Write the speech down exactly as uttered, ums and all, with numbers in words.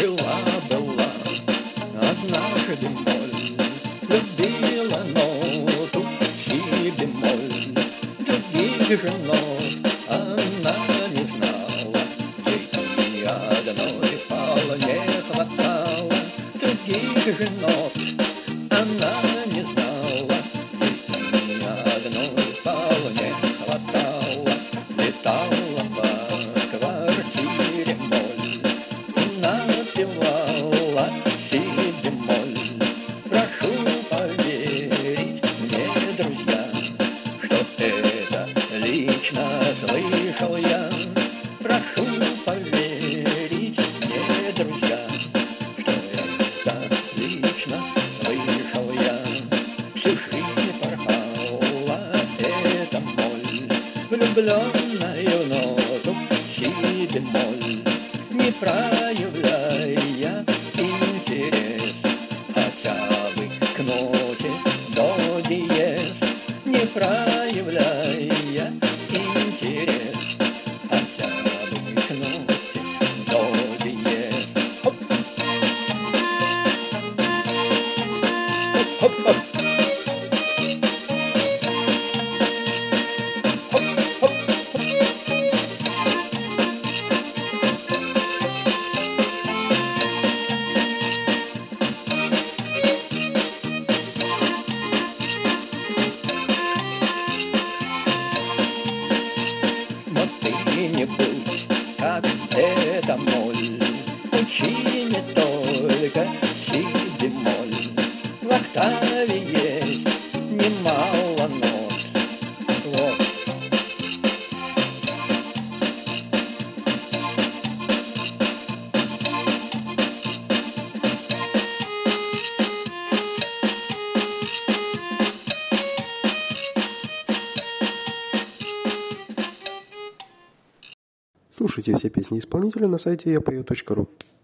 Жила-была однажды моль, любила ноту си бемоль. Других же нот она не знала, ей ни одной вполне хватало. Других же нот она не знала, ей ни одной вполне хватало. Летала по квартире моль и напевала си бемоль. Прошу поверить мне, друзья, что это лично слышал я. Прошу поверить мне, друзья, что это лично слышал я. Всю жизнь порхала эта моль, влюбленную ноту си бемоль, не проявляя интерес хотя бы к ноте до диез, не проявляя интерес хотя бы к ноте до диез. Хоп! Хоп, хоп, хоп, хоп, хоп. Но ты не будь, как эта моль, учи не только си бемоль. В октаве есть немало нот. Вот. Слушайте все песни исполнителя на сайте я пою точка ру.